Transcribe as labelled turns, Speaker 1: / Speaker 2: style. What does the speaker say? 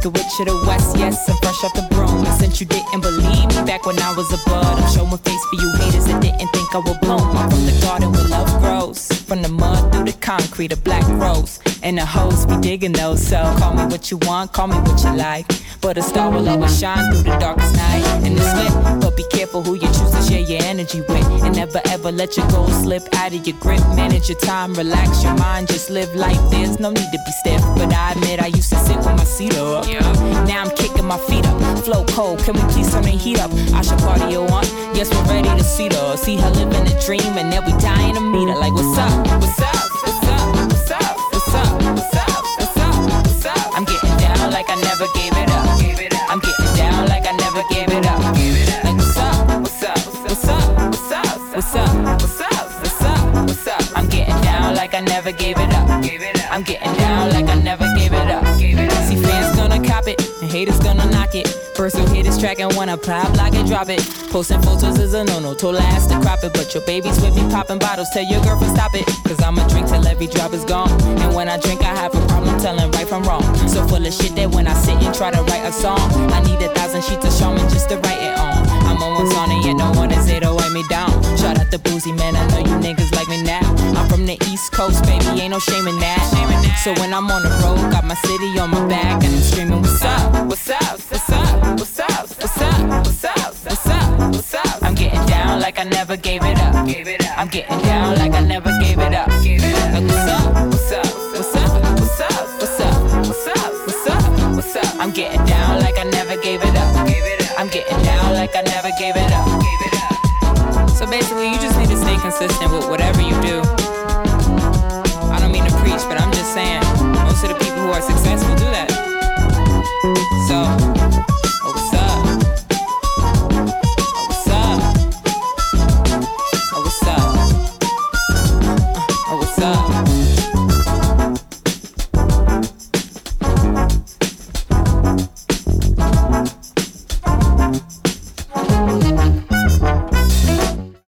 Speaker 1: to it to the west, yes, I'm fresh off the broom. And since you didn't believe me back when I was a bud, I'm showing face for you haters that didn't think I would bloom. I'm from the garden where love grows, from the mud through the concrete, a black rose. And the hoes be digging those, so call me what you want, call me what you like. But a star will always shine through the darkest night. And it's lit, but be careful who you choose to share your energy with. And never ever let your goals slip out of your grip. Manage your time, relax your mind, just live life. There's no need to be stiff, but I admit I used to sit with my seat up. Now I'm kicking my feet up, flow cold, can we please turn the heat up? I should party you on, yes we're ready to see her. See her living a dream and then we dying to meet her. Like what's up, what's up, what's up, what's up, what's up, what's up, what's up, what's up? I'm getting down like I never gave it up. I'm getting down like I never gave it up. Like what's up, what's up, what's up, what's up, what's up, what's up, what's up, what's up? I'm getting down like I never gave it up. I'm getting down like I never gave it up. See fans gonna cop it and haters gonna knock it. First who hit this track and wanna pop, like it, drop it. Posting photos is a no-no, told her ass to crop it. But your baby's with me popping bottles, tell your girlfriend stop it. Cause I'ma drink till every drop is gone. And when I drink I have a problem telling right from wrong. So full of shit that when I sit and try to write a song, I need 1,000 sheets of Charmin just to write it on. I'm almost on it, yet no one is there to weigh me down. Shout out to Boozy, man, I know you niggas like me now. I'm from the East Coast, baby, ain't no shame in that. So when I'm on the road, got my city on my back, and I'm screaming, what's up, what's up, what's up, what's up, what's up, what's up, what's up, what's up? I'm getting down like I never gave it up. I'm getting down like I never gave it up. Like what's up, what's up, what's up, what's up, what's up, what's up, what's up, what's up? I'm getting down like I never gave it up. I'm getting down like I never gave it up. So basically, you just need to stay consistent with whatever